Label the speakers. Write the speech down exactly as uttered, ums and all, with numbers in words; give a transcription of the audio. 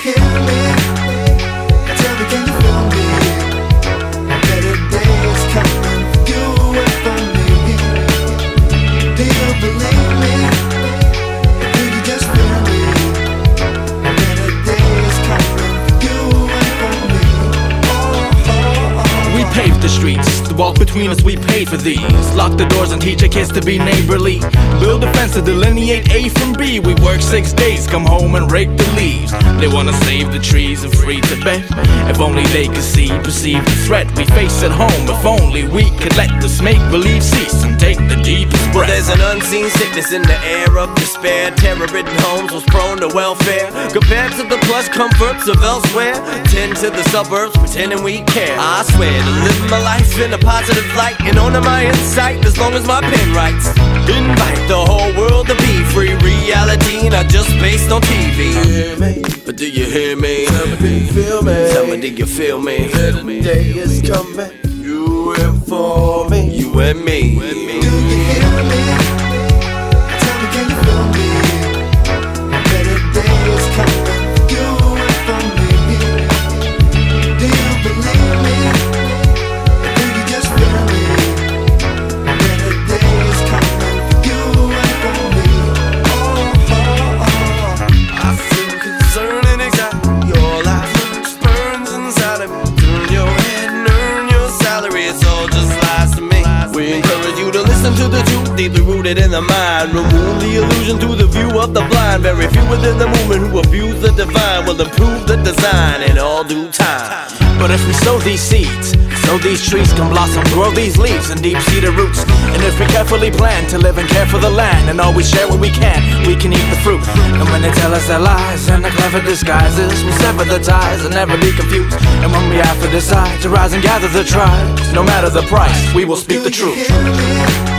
Speaker 1: hear me? Tell me, can you feel me? Better days coming for you and for me. Do you believe me? Or do you just feel me? Better days coming for you and for me. Oh, oh, oh.
Speaker 2: We paved the streets, the walk between us we paid for these. Lock the doors and teach our kids to be neighborly. Build a fence to delineate A from B. We work six days, come home and rake the leaves. They wanna save the trees and free Tibet. If only they could see, perceive the threat we face at home. If only we could let this make-believe cease and take the deepest breath.
Speaker 3: Well, there's an unseen sickness in the air of despair. Terror-ridden homes was prone to welfare compared to the plush comforts of elsewhere. Tend to the suburbs, pretending we care. I swear to live my life in a positive light and honor my insight as long as my pen writes. Invite the whole world to be free. Reality not just based on T V.
Speaker 4: Hear me?
Speaker 3: But do you hear me?
Speaker 4: Tell me, do you feel me?
Speaker 3: Tell me, do you feel me?
Speaker 4: Better day is coming, you and for me.
Speaker 3: You and me.
Speaker 1: Do you hear me? Tell me, can you feel me? Better days coming for you and for me. Do you believe me? Or do you just feel me? Better days coming for you and for me. Oh, oh, oh.
Speaker 3: I feel concerned and anxiety. Your life burns inside of me. Turn your head and earn your salary. It's all just lies to me. We encourage you to listen to the truth, deeply rooted in the mind. Remove the illusion through the view of the blind. Very few within the movement who abuse the divine will improve the design in all due time.
Speaker 2: But if we sow these seeds, so these trees can blossom, grow these leaves and deep-seated roots. And if we carefully plan to live and care for the land and always share what we can, we can eat the fruit. And when they tell us their lies and the clever disguises, we'll sever the ties and never be confused. And when we have to decide to rise and gather the tribes, no matter the price, we will speak the truth.
Speaker 1: Do you hear me?